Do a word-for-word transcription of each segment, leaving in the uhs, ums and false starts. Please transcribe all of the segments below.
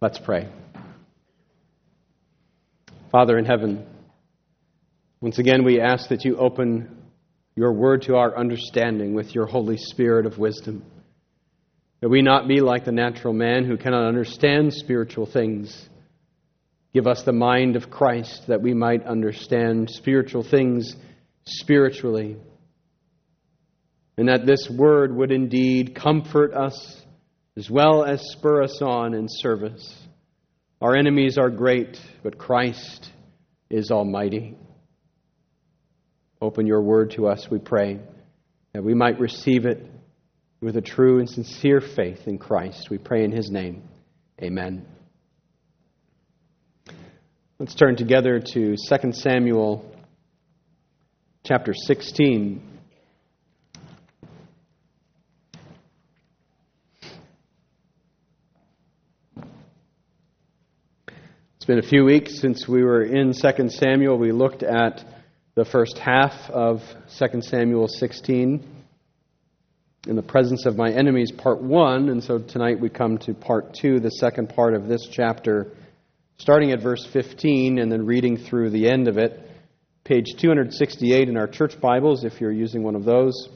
Let's pray. Father in heaven, once again we ask that you open your word to our understanding with your Holy Spirit of wisdom. That we not be like the natural man who cannot understand spiritual things. Give us the mind of Christ that we might understand spiritual things spiritually. And that this word would indeed comfort us as well as spur us on in service. Our enemies are great, but Christ is almighty. Open your word to us, we pray, that we might receive it with a true and sincere faith in Christ. We pray in His name. Amen. Let's turn together to Second Samuel chapter sixteen. It's been a few weeks since we were in Second Samuel. We looked at the first half of Second Samuel sixteen, In the Presence of My Enemies, part one. And so tonight we come to part two, the second part of this chapter, starting at verse fifteen and then reading through the end of it. Page two sixty-eight in our church Bibles, if you're using one of those.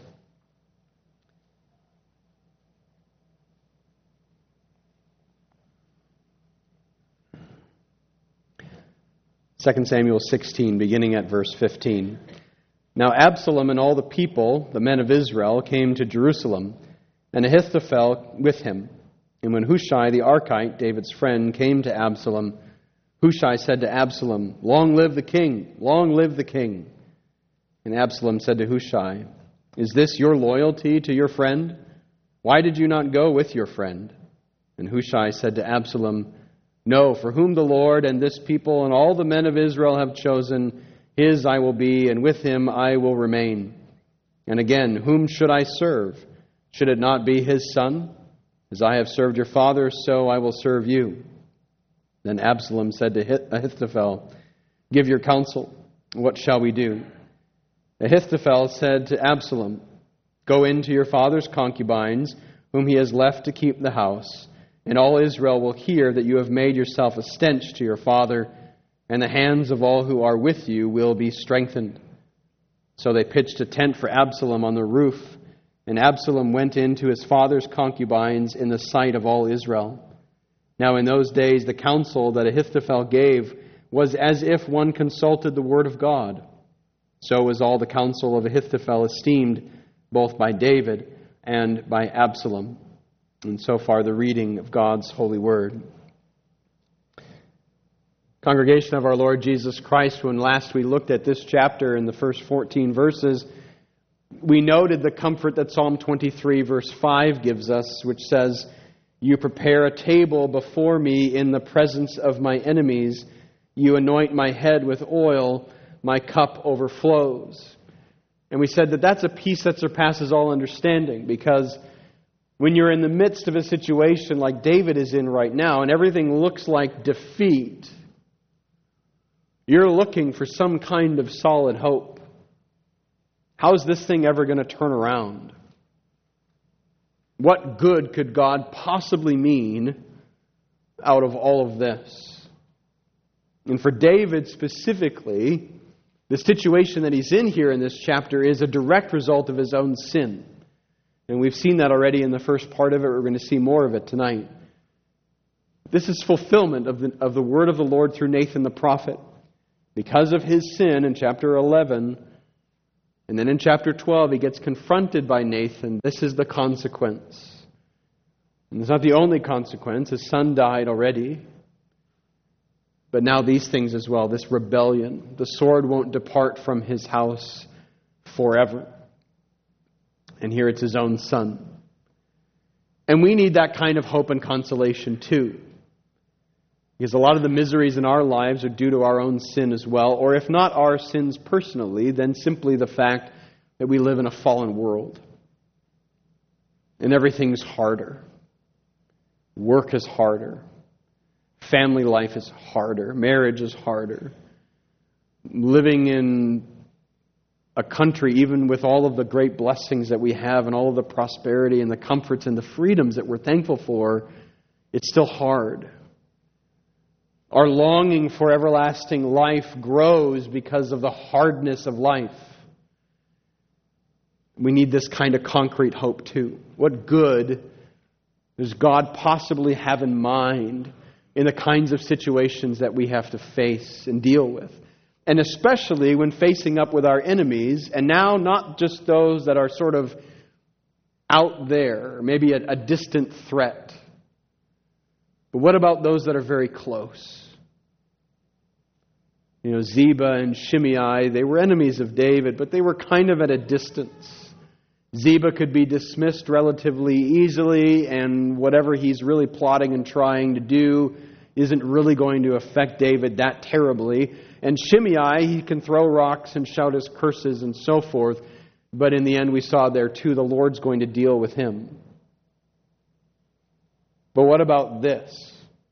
Second Samuel sixteen, beginning at verse fifteen. Now Absalom and all the people, the men of Israel, came to Jerusalem, and Ahithophel with him. And when Hushai the Archite, David's friend, came to Absalom, Hushai said to Absalom, "Long live the king! Long live the king!" And Absalom said to Hushai, "Is this your loyalty to your friend? Why did you not go with your friend?" And Hushai said to Absalom, "No, for whom the Lord and this people and all the men of Israel have chosen, his I will be, and with him I will remain. And again, whom should I serve? Should it not be his son? As I have served your father, so I will serve you." Then Absalom said to Ahithophel, "Give your counsel. What shall we do?" Ahithophel said to Absalom, "Go in to your father's concubines, whom he has left to keep the house, and all Israel will hear that you have made yourself a stench to your father, and the hands of all who are with you will be strengthened." So they pitched a tent for Absalom on the roof, and Absalom went in to his father's concubines in the sight of all Israel. Now in those days the counsel that Ahithophel gave was as if one consulted the word of God. So was all the counsel of Ahithophel esteemed, both by David and by Absalom. And so far the reading of God's holy word. Congregation of our Lord Jesus Christ, when last we looked at this chapter in the first fourteen verses, we noted the comfort that Psalm twenty-three verse five gives us, which says, "You prepare a table before me in the presence of my enemies. You anoint my head with oil, my cup overflows." And we said that that's a peace that surpasses all understanding, because when you're in the midst of a situation like David is in right now, and everything looks like defeat, you're looking for some kind of solid hope. How is this thing ever going to turn around? What good could God possibly mean out of all of this? And for David specifically, the situation that he's in here in this chapter is a direct result of his own sin. And we've seen that already in the first part of it. We're going to see more of it tonight. This is fulfillment of the, of the word of the Lord through Nathan the prophet. Because of his sin in chapter eleven, and then in chapter twelve, he gets confronted by Nathan. This is the consequence. And it's not the only consequence. His son died already. But now these things as well, this rebellion. The sword won't depart from his house forever. And here it's his own son. And we need that kind of hope and consolation too. Because a lot of the miseries in our lives are due to our own sin as well. Or if not our sins personally, then simply the fact that we live in a fallen world. And everything's harder. Work is harder. Family life is harder. Marriage is harder. Living in a country, even with all of the great blessings that we have and all of the prosperity and the comforts and the freedoms that we're thankful for, it's still hard. Our longing for everlasting life grows because of the hardness of life. We need this kind of concrete hope too. What good does God possibly have in mind in the kinds of situations that we have to face and deal with? And especially when facing up with our enemies, and now not just those that are sort of out there, maybe a, a distant threat. But what about those that are very close? You know, Ziba and Shimei, they were enemies of David, but they were kind of at a distance. Ziba could be dismissed relatively easily, and whatever he's really plotting and trying to do isn't really going to affect David that terribly. And Shimei, he can throw rocks and shout his curses and so forth, but in the end we saw there too, the Lord's going to deal with him. But what about this?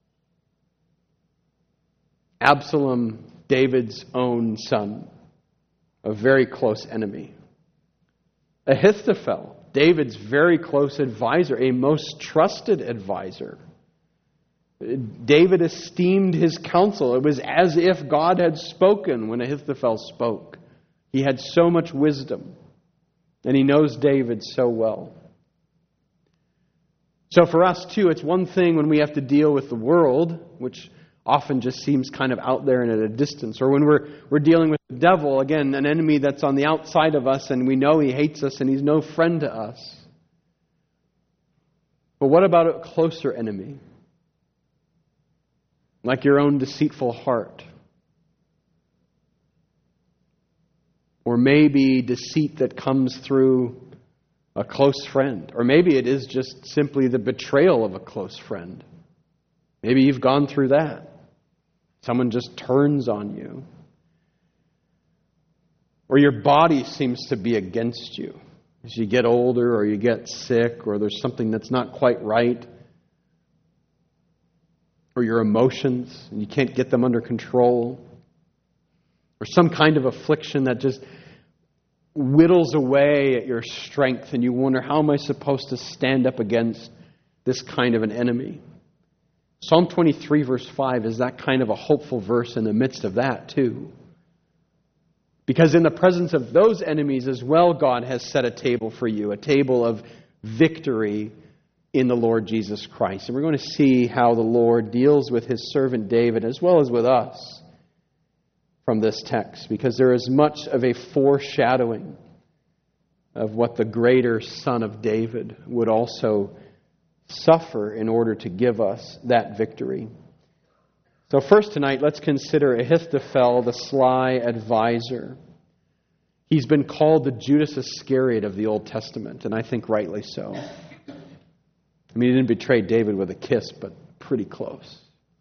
Absalom, David's own son, a very close enemy. Ahithophel, David's very close advisor, a most trusted advisor. David esteemed his counsel. It was as if God had spoken when Ahithophel spoke. He had so much wisdom, and he knows David so well. So for us too, it's one thing when we have to deal with the world, which often just seems kind of out there and at a distance. Or when we're we're dealing with the devil, again, an enemy that's on the outside of us and we know he hates us and he's no friend to us. But what about a closer enemy? Like your own deceitful heart. Or maybe deceit that comes through a close friend. Or maybe it is just simply the betrayal of a close friend. Maybe you've gone through that. Someone just turns on you. Or your body seems to be against you. As you get older or you get sick or there's something that's not quite right. Or your emotions and you can't get them under control. Or some kind of affliction that just whittles away at your strength and you wonder, how am I supposed to stand up against this kind of an enemy? Psalm twenty-three verse five is that kind of a hopeful verse in the midst of that too. Because in the presence of those enemies as well, God has set a table for you, a table of victory in the Lord Jesus Christ. And we're going to see how the Lord deals with his servant David as well as with us from this text, because there is much of a foreshadowing of what the greater Son of David would also suffer in order to give us that victory. So first tonight, let's consider Ahithophel, the sly advisor. He's been called the Judas Iscariot of the Old Testament, and I think rightly so. I mean, he didn't betray David with a kiss, but pretty close.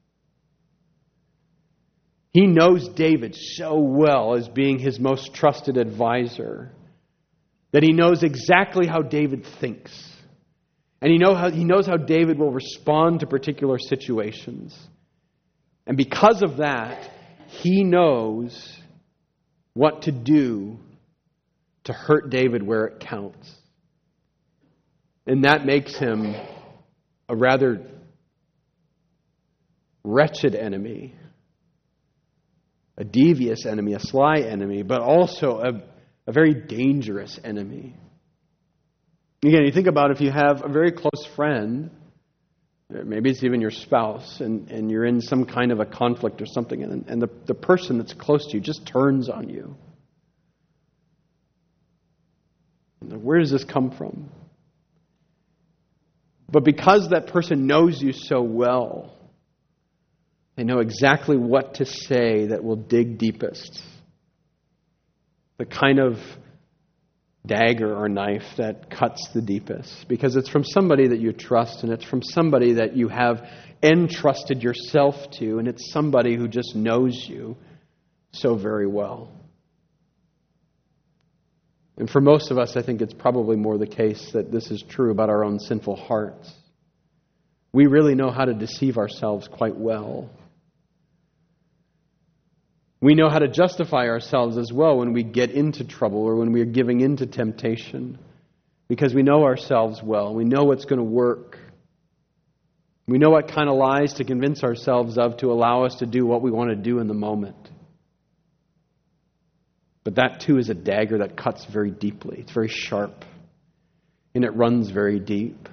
He knows David so well as being his most trusted advisor that he knows exactly how David thinks. And he, know how, he knows how David will respond to particular situations. And because of that, he knows what to do to hurt David where it counts. And that makes him a rather wretched enemy, a devious enemy, a sly enemy, but also a, a very dangerous enemy. Again, you think about if you have a very close friend, maybe it's even your spouse, and, and you're in some kind of a conflict or something, and, and the, the person that's close to you just turns on you. Where does this come from? But because that person knows you so well, they know exactly what to say that will dig deepest. The kind of dagger or knife that cuts the deepest. Because it's from somebody that you trust, and it's from somebody that you have entrusted yourself to, and it's somebody who just knows you so very well. And for most of us, I think it's probably more the case that this is true about our own sinful hearts. We really know how to deceive ourselves quite well. We know how to justify ourselves as well when we get into trouble or when we are giving into temptation, because we know ourselves well. We know what's going to work. We know what kind of lies to convince ourselves of to allow us to do what we want to do in the moment. But that too is a dagger that cuts very deeply. It's very sharp. And it runs very deep.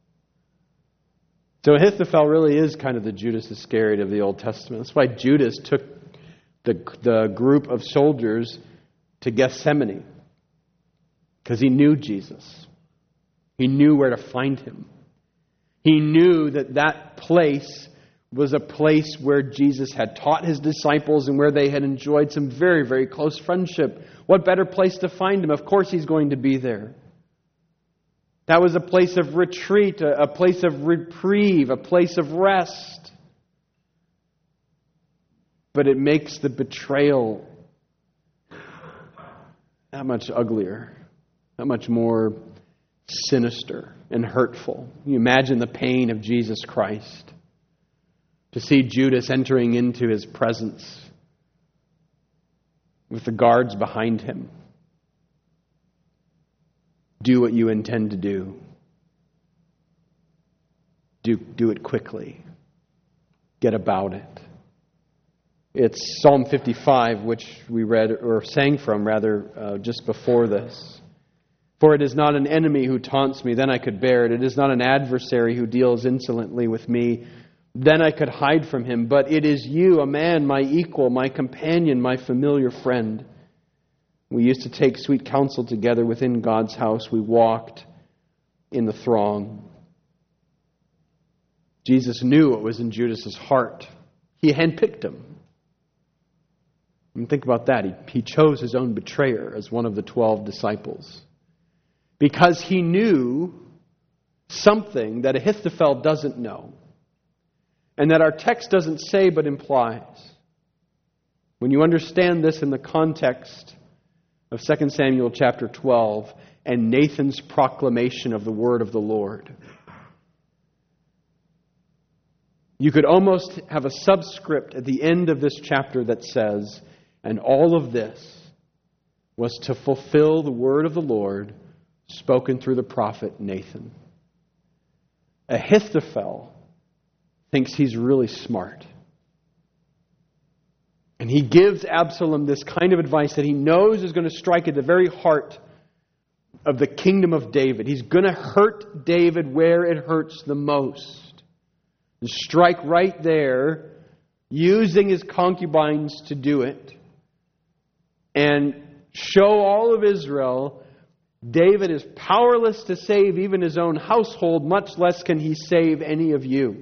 So Ahithophel really is kind of the Judas Iscariot of the Old Testament. That's why Judas took the, the group of soldiers to Gethsemane. Because he knew Jesus. He knew where to find him. He knew that that place was a place where Jesus had taught his disciples and where they had enjoyed some very, very close friendship. What better place to find him? Of course he's going to be there. That was a place of retreat, a, a place of reprieve, a place of rest. But it makes the betrayal that much uglier, that much more sinister and hurtful. You imagine the pain of Jesus Christ. To see Judas entering into his presence with the guards behind him. Do what you intend to do. Do, do it quickly. Get about it. It's Psalm fifty-five, which we read, or sang from rather, uh, just before this. For it is not an enemy who taunts me, then I could bear it. It is not an adversary who deals insolently with me, then I could hide from him. But it is you, a man, my equal, my companion, my familiar friend. We used to take sweet counsel together within God's house. We walked in the throng. Jesus knew what was in Judas's heart. He handpicked him. And think about that. He, he chose his own betrayer as one of the twelve disciples. Because he knew something that Ahithophel doesn't know. And that our text doesn't say but implies. When you understand this in the context of Second Samuel chapter twelve and Nathan's proclamation of the word of the Lord, you could almost have a subscript at the end of this chapter that says, and all of this was to fulfill the word of the Lord spoken through the prophet Nathan. Ahithophel thinks he's really smart. And he gives Absalom this kind of advice that he knows is going to strike at the very heart of the kingdom of David. He's going to hurt David where it hurts the most. And strike right there, using his concubines to do it. And show all of Israel David is powerless to save even his own household, much less can he save any of you.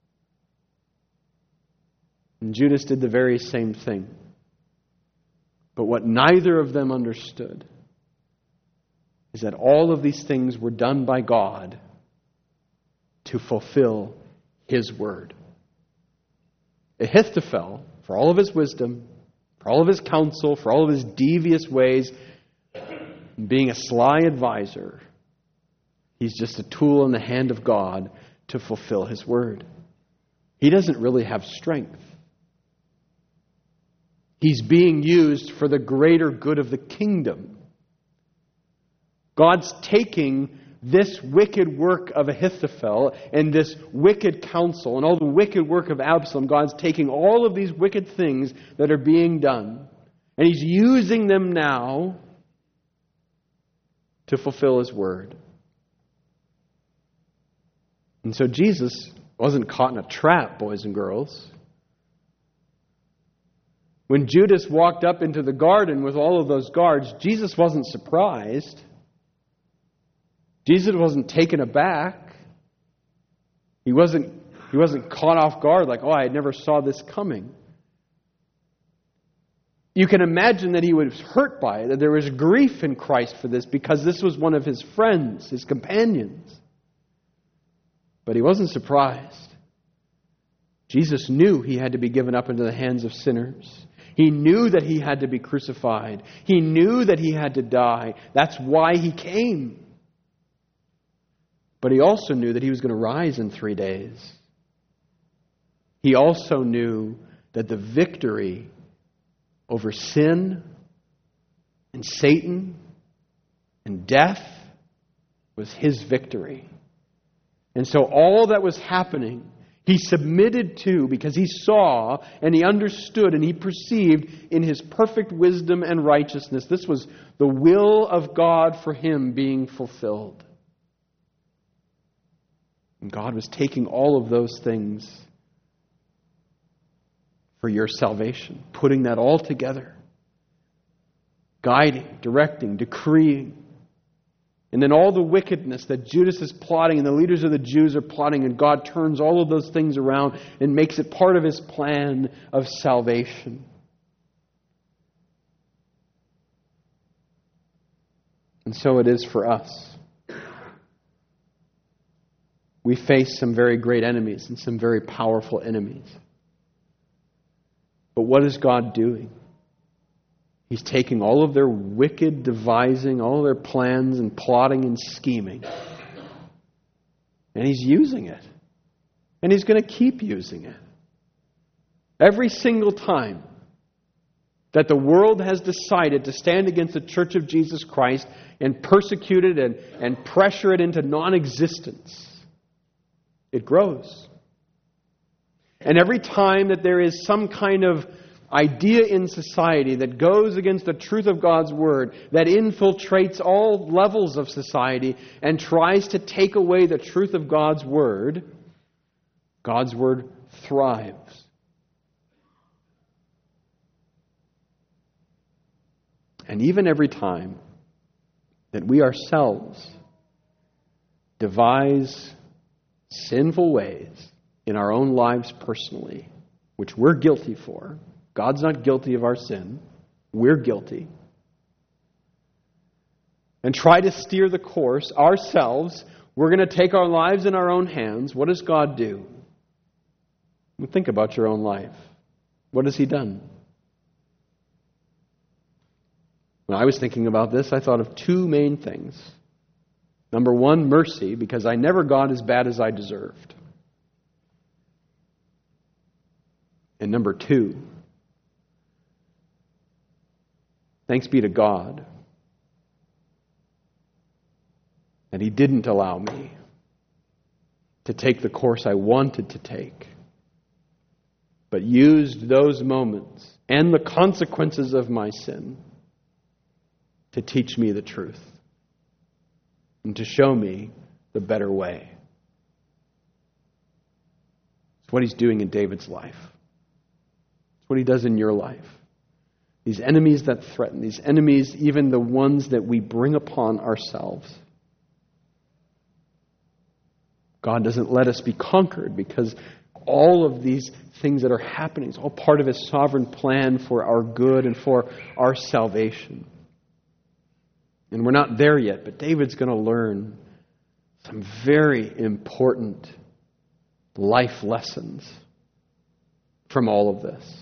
And Judas did the very same thing. But what neither of them understood is that all of these things were done by God to fulfill His word. Ahithophel, for all of his wisdom, for all of his counsel, for all of his devious ways, being a sly advisor, he's just a tool in the hand of God to fulfill His word. He doesn't really have strength. He's being used for the greater good of the kingdom. God's taking this wicked work of Ahithophel and this wicked counsel and all the wicked work of Absalom. God's taking all of these wicked things that are being done, and He's using them now to fulfill His word. And so Jesus wasn't caught in a trap, boys and girls. When Judas walked up into the garden with all of those guards, Jesus wasn't surprised. Jesus wasn't taken aback. He wasn't, he wasn't caught off guard like, oh, I never saw this coming. You can imagine that he was hurt by it, that there was grief in Christ for this because this was one of his friends, his companions. But he wasn't surprised. Jesus knew he had to be given up into the hands of sinners. He knew that he had to be crucified. He knew that he had to die. That's why he came. But he also knew that he was going to rise in three days. He also knew that the victory over sin and Satan and death was his victory. And so all that was happening, he submitted to because he saw and he understood and he perceived in his perfect wisdom and righteousness. This was the will of God for him being fulfilled. And God was taking all of those things for your salvation, putting that all together, guiding, directing, decreeing. And then all the wickedness that Judas is plotting and the leaders of the Jews are plotting, and God turns all of those things around and makes it part of his plan of salvation. And so it is for us. We face some very great enemies and some very powerful enemies. But what is God doing? He's taking all of their wicked devising, all of their plans and plotting and scheming, and He's using it. And He's going to keep using it. Every single time that the world has decided to stand against the Church of Jesus Christ and persecute it and, and pressure it into non-existence, it grows. And every time that there is some kind of idea in society that goes against the truth of God's Word, that infiltrates all levels of society and tries to take away the truth of God's Word, God's Word thrives. And even every time that we ourselves devise sinful ways in our own lives personally, which we're guilty for, God's not guilty of our sin. We're guilty. And try to steer the course ourselves. We're going to take our lives in our own hands. What does God do? Well, think about your own life. What has He done? When I was thinking about this, I thought of two main things. Number one, mercy, because I never got as bad as I deserved. And number two, thanks be to God that He didn't allow me to take the course I wanted to take, but used those moments and the consequences of my sin to teach me the truth and to show me the better way. It's what He's doing in David's life. It's what He does in your life. These enemies that threaten, these enemies, even the ones that we bring upon ourselves. God doesn't let us be conquered because all of these things that are happening is all part of His sovereign plan for our good and for our salvation. And we're not there yet, but David's going to learn some very important life lessons from all of this.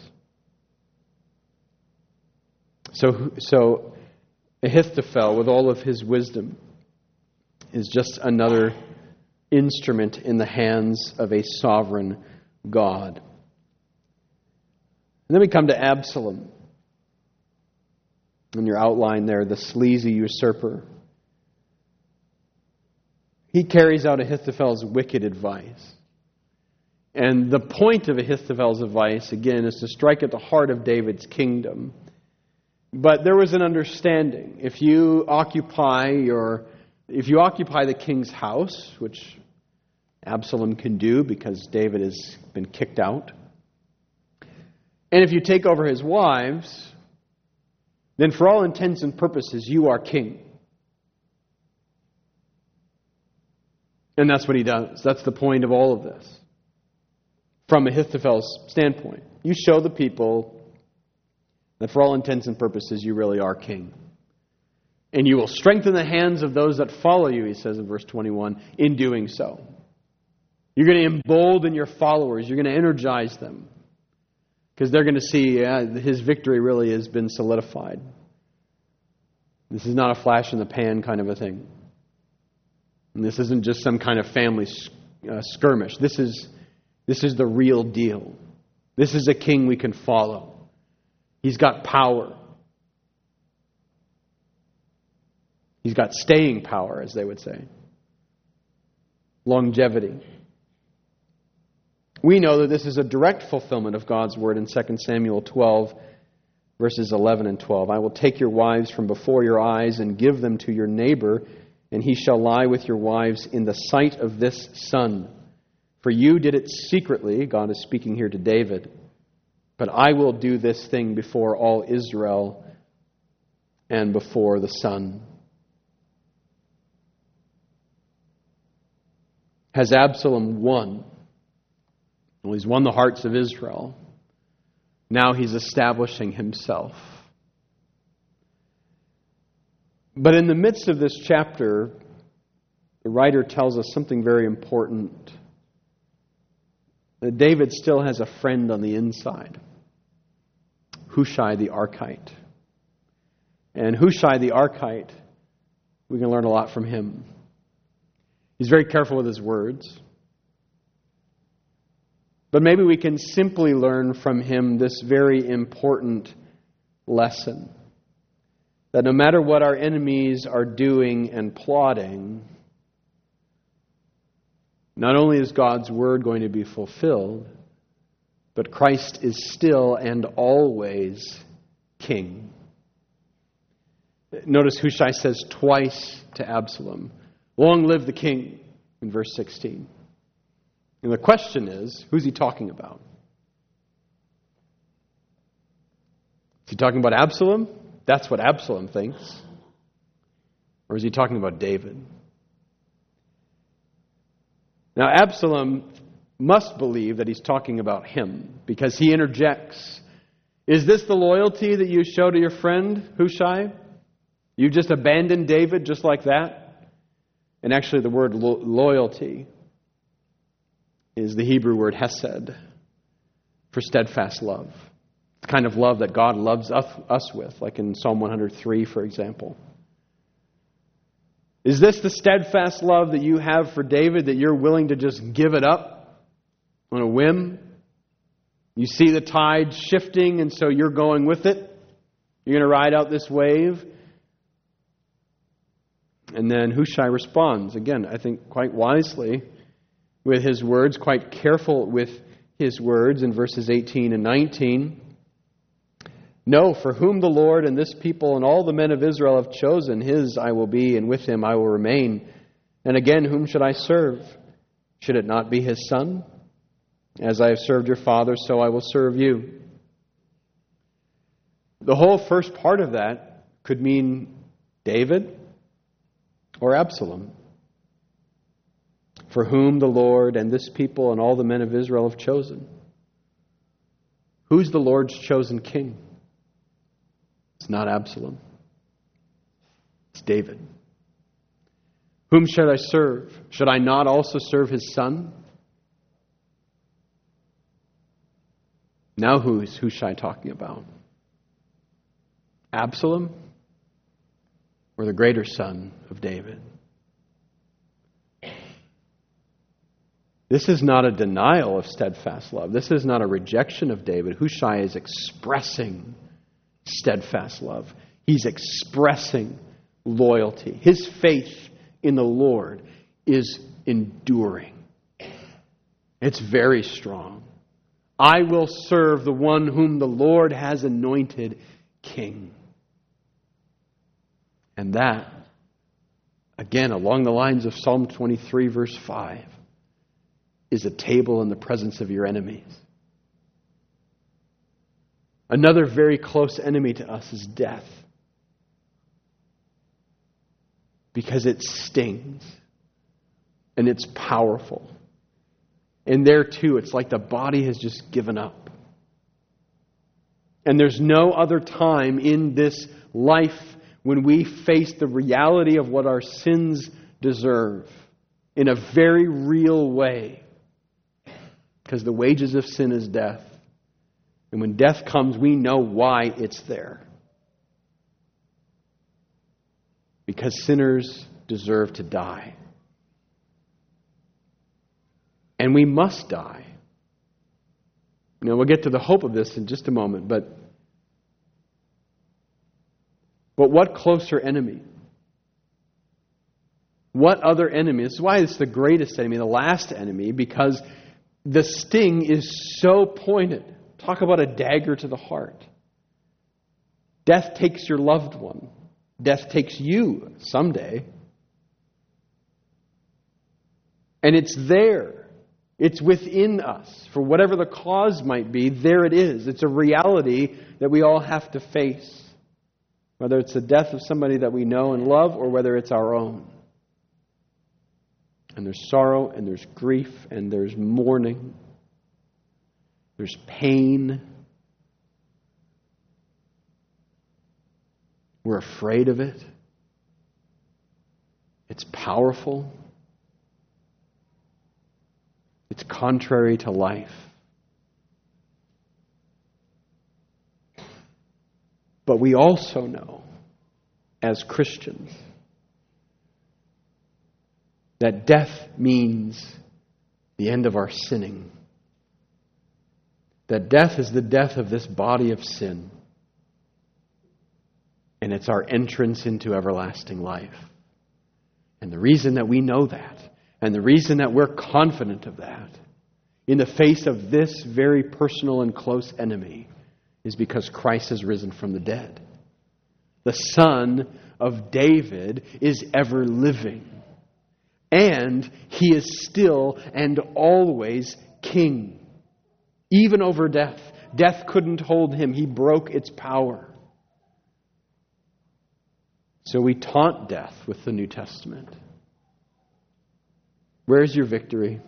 So, so Ahithophel, with all of his wisdom, is just another instrument in the hands of a sovereign God. And then we come to Absalom. In your outline there, the sleazy usurper. He carries out Ahithophel's wicked advice. And the point of Ahithophel's advice, again, is to strike at the heart of David's kingdom. But there was an understanding. If you occupy your, if you occupy the king's house, which Absalom can do because David has been kicked out, and if you take over his wives, then for all intents and purposes, you are king. And that's what he does. That's the point of all of this. From Ahithophel's standpoint, you show the people that for all intents and purposes, you really are king. And you will strengthen the hands of those that follow you, he says in verse twenty-one, in doing so. You're going to embolden your followers. You're going to energize them. Because they're going to see, yeah, his victory really has been solidified. This is not a flash in the pan kind of a thing. And this isn't just some kind of family uh, skirmish. This is, this is the real deal. This is a king we can follow. He's got power. He's got staying power, as they would say. longevity. We know that this is a direct fulfillment of God's word in Second Samuel twelve, verses eleven and twelve. I will take your wives from before your eyes and give them to your neighbor, and he shall lie with your wives in the sight of this sun. For you did it secretly, God is speaking here to David, but I will do this thing before all Israel and before the sun. Has Absalom won? Well, he's won the hearts of Israel. Now he's establishing himself. But in the midst of this chapter, the writer tells us something very important. That David still has a friend on the inside. Hushai the Archite. And Hushai the Archite, we can learn a lot from him. He's very careful with his words. But maybe we can simply learn from him this very important lesson. That no matter what our enemies are doing and plotting, not only is God's word going to be fulfilled, but Christ is still and always king. Notice Hushai says twice to Absalom, "Long live the king," in verse sixteen. And the question is, who's he talking about? Is he talking about Absalom? That's what Absalom thinks. Or is he talking about David? Now, Absalom must believe that he's talking about him because he interjects. Is this the loyalty that you show to your friend, Hushai? You just abandoned David just like that? And actually the word lo- loyalty is the Hebrew word hesed for steadfast love. The kind of love that God loves us, us with, like in Psalm one hundred three, for example. Is this the steadfast love that you have for David, that you're willing to just give it up on a whim? You see the tide shifting, and so you're going with it? You're going to ride out this wave? And then Hushai responds, again, I think quite wisely, with his words, quite careful with his words in verses eighteen and nineteen. No, for whom the Lord and this people and all the men of Israel have chosen, his I will be, and with him I will remain. And again, whom should I serve? Should it not be his son? As I have served your father, so I will serve you. The whole first part of that could mean David or Absalom. For whom the Lord and this people and all the men of Israel have chosen. Who's the Lord's chosen king? It's not Absalom. It's David. Whom should I serve? Should I not also serve his son? Now who is Hushai talking about? Absalom or the greater son of David? This is not a denial of steadfast love. This is not a rejection of David. Hushai is expressing steadfast love. He's expressing loyalty. His faith in the Lord is enduring. It's very strong. I will serve the one whom the Lord has anointed king. And that, again, along the lines of Psalm twenty-three, verse five, is a table in the presence of your enemies. Another very close enemy to us is death. Because it stings. And it's powerful. And there too, it's like the body has just given up. And there's no other time in this life when we face the reality of what our sins deserve in a very real way. Because the wages of sin is death. And when death comes, we know why it's there. Because sinners deserve to die. And we must die. Now, we'll get to the hope of this in just a moment, but but what closer enemy What other enemy? This is why it's the greatest enemy, the last enemy, because the sting is so pointed. Talk about a dagger to the heart. Death takes your loved one. Death takes you someday. And it's there. It's within us. For whatever the cause might be, there it is. It's a reality that we all have to face. Whether it's the death of somebody that we know and love or whether it's our own. And there's sorrow and there's grief and there's mourning. There's pain. We're afraid of it. It's powerful. It's contrary to life. But we also know, as Christians, that death means the end of our sinning. That death is the death of this body of sin. And it's our entrance into everlasting life. And the reason that we know that, and the reason that we're confident of that, in the face of this very personal and close enemy, is because Christ has risen from the dead. The Son of David is ever living. And He is still and always King. Even over death. Death couldn't hold Him. He broke its power. So we taunt death with the New Testament. Where's your victory?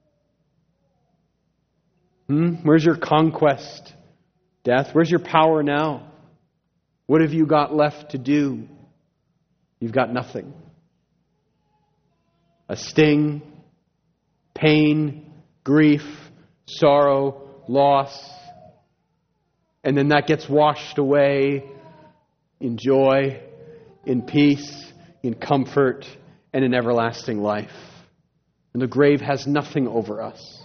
Hmm? Where's your conquest? Death, where's your power now? What have you got left to do? You've got nothing. A sting, pain, grief, sorrow, loss. And then that gets washed away in joy, in peace, in comfort, and in everlasting life. And the grave has nothing over us.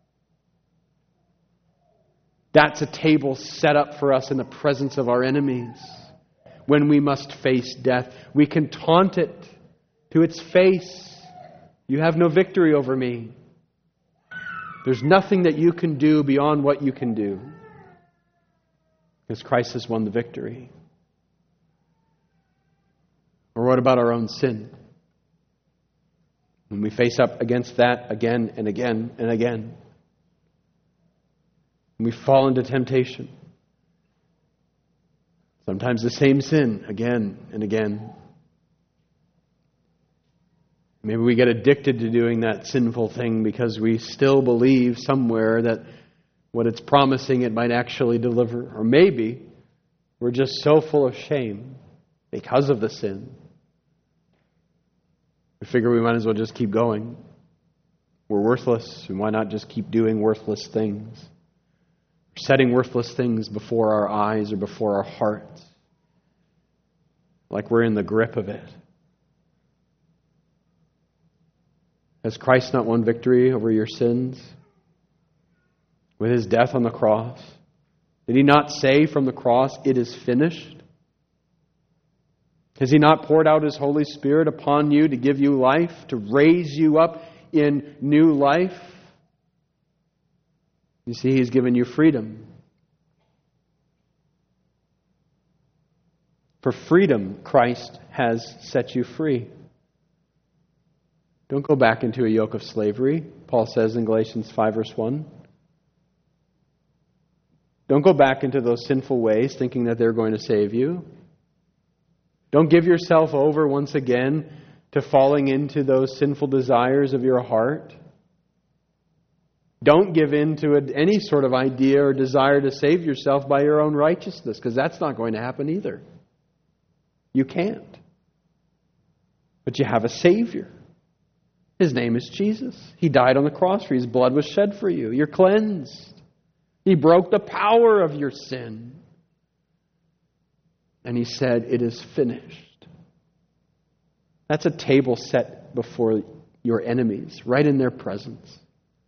That's a table set up for us in the presence of our enemies. When we must face death, we can taunt it to its face. You have no victory over me. There's nothing that you can do beyond what you can do. Because Christ has won the victory. Or what about our own sin? When we face up against that again and again and again, we fall into temptation. Sometimes the same sin again and again. Maybe we get addicted to doing that sinful thing because we still believe somewhere that what it's promising it might actually deliver. Or maybe we're just so full of shame because of the sin. We figure we might as well just keep going. We're worthless, and why not just keep doing worthless things? Setting worthless things before our eyes or before our hearts. Like we're in the grip of it. Has Christ not won victory over your sins? With His death on the cross? Did He not say from the cross, "It is finished"? Has He not poured out His Holy Spirit upon you to give you life, to raise you up in new life? You see, He's given you freedom. For freedom, Christ has set you free. Don't go back into a yoke of slavery, Paul says in Galatians five verse one. Don't go back into those sinful ways thinking that they're going to save you. Don't give yourself over once again to falling into those sinful desires of your heart. Don't give in to any sort of idea or desire to save yourself by your own righteousness, because that's not going to happen either. You can't. But you have a Savior. His name is Jesus. He died on the cross for you. His blood was shed for you. You're cleansed. He broke the power of your sin. And He said, "It is finished." That's a table set before your enemies, right in their presence.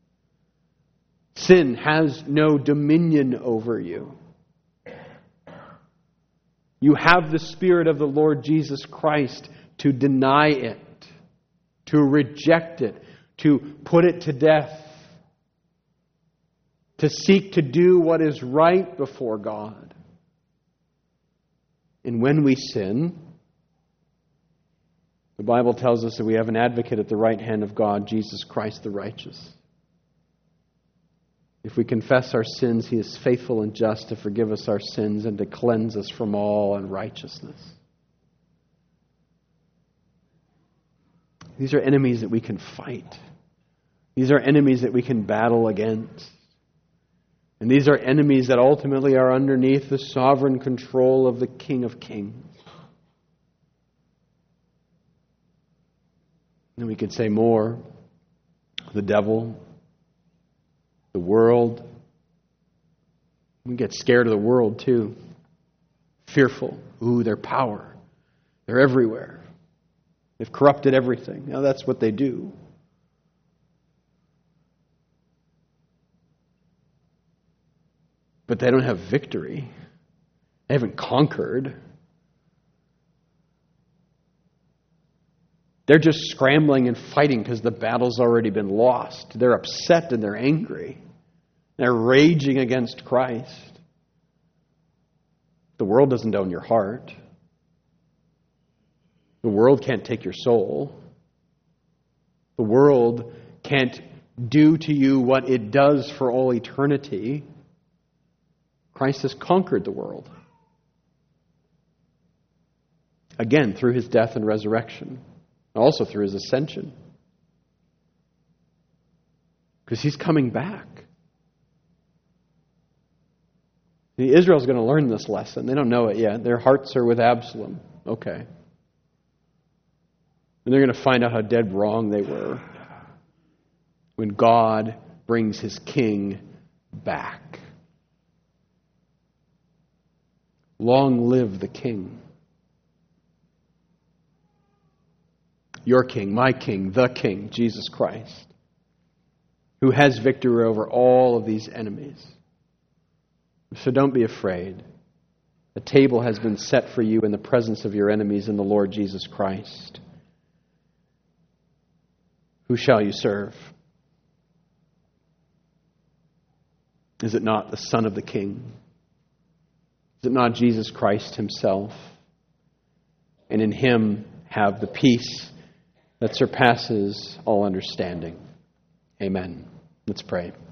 Sin has no dominion over you. You have the Spirit of the Lord Jesus Christ to deny it. to reject it, to put it to death, to seek to do what is right before God. And when we sin, the Bible tells us that we have an advocate at the right hand of God, Jesus Christ the righteous. If we confess our sins, He is faithful and just to forgive us our sins and to cleanse us from all unrighteousness. These are enemies that we can fight. These are enemies that we can battle against. And these are enemies that ultimately are underneath the sovereign control of the King of Kings. And we could say more. The devil, the world. We get scared of the world too. Fearful. Ooh, their power. They're everywhere. They've corrupted everything. Now that's what they do. But they don't have victory. They haven't conquered. They're just scrambling and fighting because the battle's already been lost. They're upset and they're angry. They're raging against Christ. The world doesn't own your heart. The world can't take your soul. The world can't do to you what it does for all eternity. Christ has conquered the world. Again, through His death and resurrection. Also through His ascension. Because He's coming back. See, Israel's going to learn this lesson. They don't know it yet. Their hearts are with Absalom. Okay. And they're going to find out how dead wrong they were when God brings His king back. Long live the King. Your King, my King, the King, Jesus Christ, who has victory over all of these enemies. So don't be afraid. A table has been set for you in the presence of your enemies in the Lord Jesus Christ. Who shall you serve? Is it not the Son of the King? Is it not Jesus Christ Himself? And in Him have the peace that surpasses all understanding. Amen. Let's pray.